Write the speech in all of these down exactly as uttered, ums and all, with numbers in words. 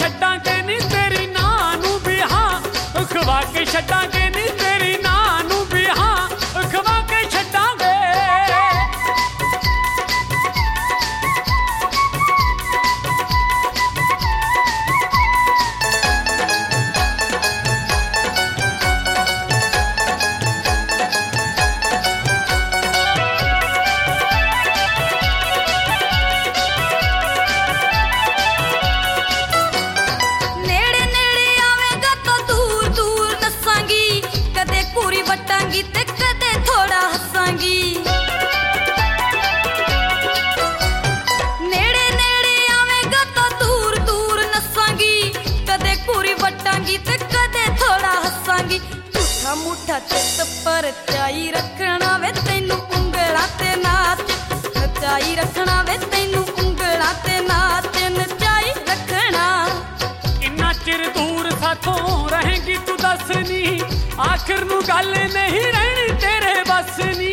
ਛੱਡਾਂਗੇ ਨੀ ਤੇਰੀ ਨਾਂ ਨੂੰ ਵੀ ਹਾਂ ਖਵਾ ਕੇ ਛੱਡਾਂਗੇ ਨੀ ਤੇਰੀ ਨਾਂ ਨੂੰ ਵੀ ਹਾਂ ਖਵਾ ਕੇ ਛੱਡਾਂਗੇ ਤੇ ਕਦੇ ਥੋੜਾ ਹੱਸਾਂਗੀ ਨੇੜੇ ਨੇੜੇ ਆਵੇਂਗਾ ਤਾਂ ਦੂਰ ਦੂਰ ਨੱਸਾਂਗੀ ਕਦੇ ਘੂਰੀ ਵੱਟਾਂਗੀ ਤੇ ਕਦੇ ਥੋੜਾ ਹੱਸਾਂਗੀ ਝੂਠਾ ਮੂਠਾ ਚਿੱਤ ਪਰ ਚਾਈ ਰੱਖਣਾ ਵੇ ਤੈਨੂੰ ਉਂਗਲਾਂ ਤੇ ਨਾਚ ਨਚਾਈ ਰੱਖਣਾ ਵੇ ਤੈਨੂੰ ਉਂਗਲਾਂ ਤੇ ਨਾਚ ਨਚਾਈ ਰੱਖਣਾ ਕਿੰਨਾ ਚਿਰ ਦੂਰ ਸਾਥੋਂ ਰਹੇਂਗੀ ਤੂੰ ਦੱਸ ਨੀ ਆਖਰ ਨੂੰ ਗੱਲ ਨਹੀਂ ਰਹਿਣੀ ਤੇਰੇ ਬਸ ਨੀ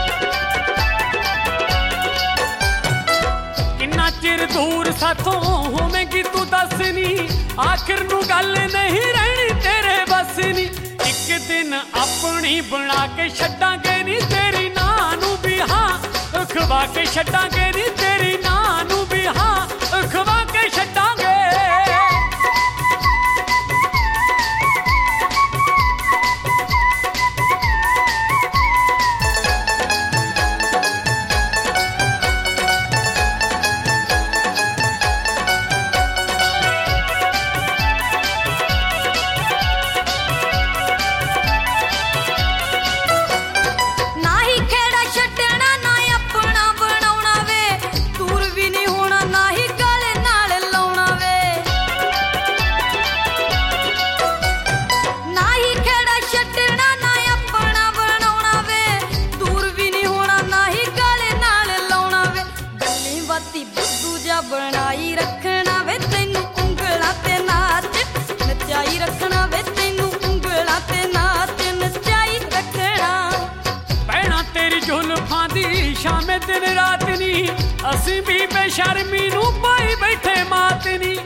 ਕਿੰਨਾ ਚਿਰ ਦੂਰ ਸਾਥੋਂ ਹੋਵੇਂਗੀ ਤੂੰ ਦੱਸ ਨੀ ਆਖਰ ਨੂੰ ਗੱਲ ਨਹੀਂ ਰਹਿਣੀ ਤੇਰੇ ਬਸ ਨੀ ਇੱਕ ਦਿਨ ਆਪਣੀ ਬਣਾ ਕੇ ਛੱਡਾਂਗੇ ਨੀ ਤੇਰੀ ਨਾਂ ਨੂੰ ਵੀ ਹਾਂ ਖਵਾ ਕੇ ਛੱਡਾਂਗੇ ਨੀ ਤੇਰੀ ਨਾਂ ਨੂੰ ਵੀ ਹਾਂ ਖਵਾ ਕੇ ਛੱਡਾਂਗੇ ਬਣਾਈ ਰੱਖਣਾ ਵੇ ਤੈਨੂੰ ਉਂਗਲਾਂ ਤੇ ਨਾਚ ਨਚਾਈ ਰੱਖਣਾ ਵੇ ਤੈਨੂੰ ਉਂਗਲਾਂ ਤੇ ਨਾਚ ਨਚਾਈ ਰੱਖਣਾ ਭੈਣਾ ਤੇਰੀ ਜ਼ੁਲਫਾਂ ਦੀ ਸ਼ਾਮੇ ਦਿਨ ਰਾਤ ਨੀ ਅਸੀਂ ਵੀ ਬੇਸ਼ਰਮੀ ਨੂੰ ਪਾਈ ਬੈਠੇ ਮਾਤ ਨੀ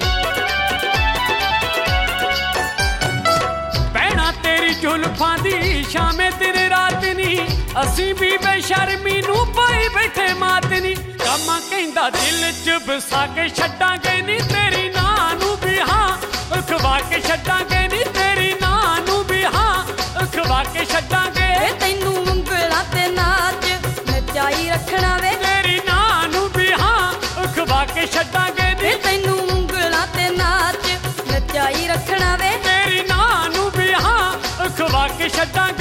ਭੈਣਾ ਤੇਰੀ ਜ਼ੁਲਫਾਂ ਦੀ ਸ਼ਾਮੇ ਦਿਨ ਰਾਤ ਨੀ ਅਸੀਂ ਵੀ ਬੇਸ਼ਰਮੀ ਨੂੰ ਪਾਈ ਬੈਠੇ ਮਾਤ ਨੀ ਕਾਮਾ ਕਹਿੰਦਾ ਦਿਲ ਚ ਵਸਾ ਕੇ ਛੱਡਾਂਗੇ ਨੀ ਤੇਰੀ ਨਾਂ ਨੂੰ ਵੀ ਹਾਂ ਖਵਾ ਕੇ ਛੱਡਾਂਗੇ ਨੀ ਤੇਰੀ ਨਾਂ ਨੂੰ ਵੀ ਹਾਂ ਖਵਾ ਕੇ ਛੱਡਾਂਗੇ ਤੈਨੂੰ ਉਂਗਲਾਂ ਤੇ ਨਾਚ ਨਚਾਈ ਰੱਖਣਾ ਵੇ ਤੇਰੀ ਨਾਂ ਨੂੰ ਵੀ ਹਾਂ ਖਵਾ ਕੇ ਛੱਡਾਂਗੇ ਨੀ ਤੈਨੂੰ ਉਂਗਲਾਂ ਤੇ ਨਾਚ ਨਚਾਈ ਰੱਖਣਾ ਵੇ ਤੇਰੀ ਨਾਂ ਨੂੰ ਵੀ ਹਾਂ ਖਵਾ ਕੇ ਛੱਡਾਂਗੇ